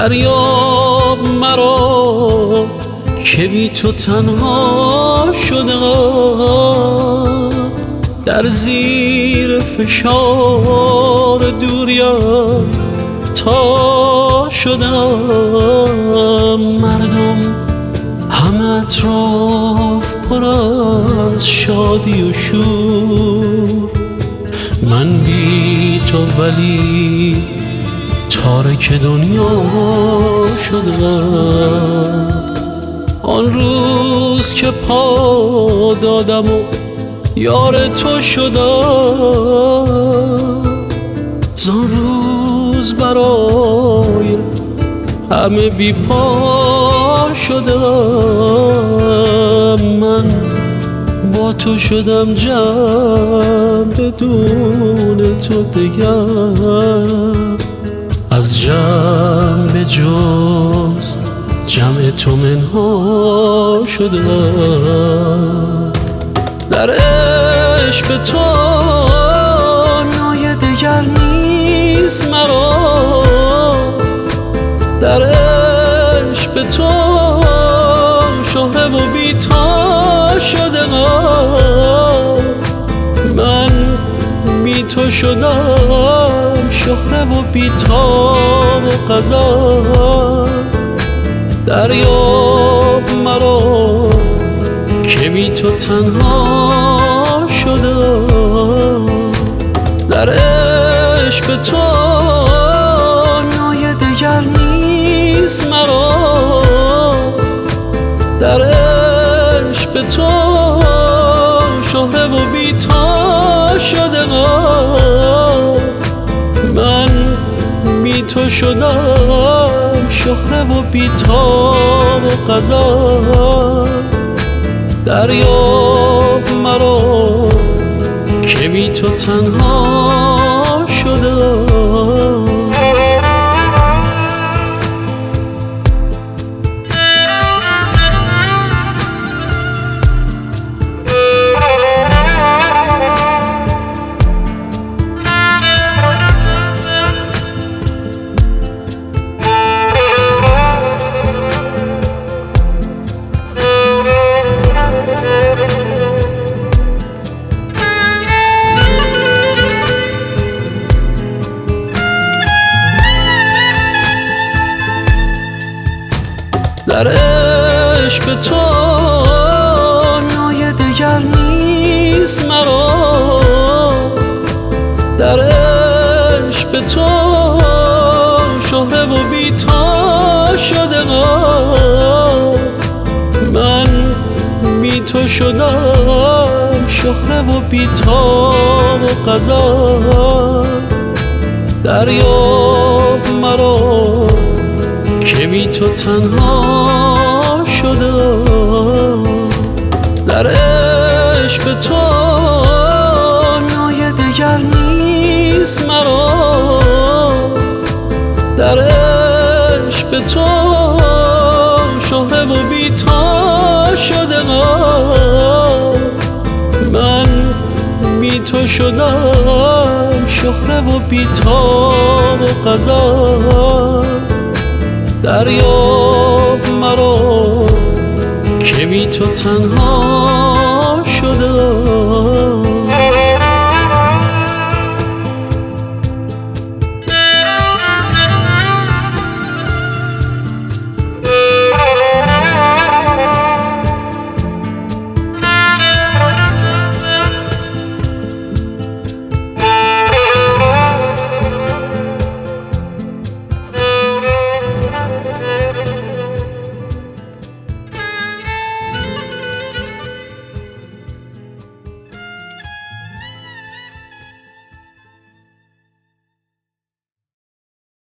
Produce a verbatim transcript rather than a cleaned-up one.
دریاب مرا که بی تو تنها شدم، در زیر فشار دوریت تا شدم. مردم همه اطراف پر از شادی و شور، من بی تو ولی تارک دنیا شدم. آن روز که پا دادم و یار تو شدم، زان روز برای همه بی پا شدم. من با تو شدم جمع بدون تو دگر، از جمع به جز جمع تو منها شدم. در عشق به تو نای دگر نیست مرا، در عشق به تو شهره و بی‌تا شدم. من بی تو شدم شهره و بی‌تا و غزل. دریاب مرا که بی تو تنها شدم، در عشق به تو نای دگر نیست مرا، در عشق به تو شهره و بی‌تا شدم. من بی تو شدم شهره و بی‌تا و غزل. دریاب مرا که بی تو تنها شدم. در عشق به تو نای دگر نیست مرا، در عشق به تو شهره و بی‌تا شدم. من بی تو شدم شهره و بی‌تا و غزل. دریاب مرا که بی تو تنها شدم، در عشق به تو نای دگر نیست مرا، در عشق به تو شهره و بی‌تا شدم. من بی تو شدم شهره و بی‌تا و غزل. دریاب مرا که بی تو تنها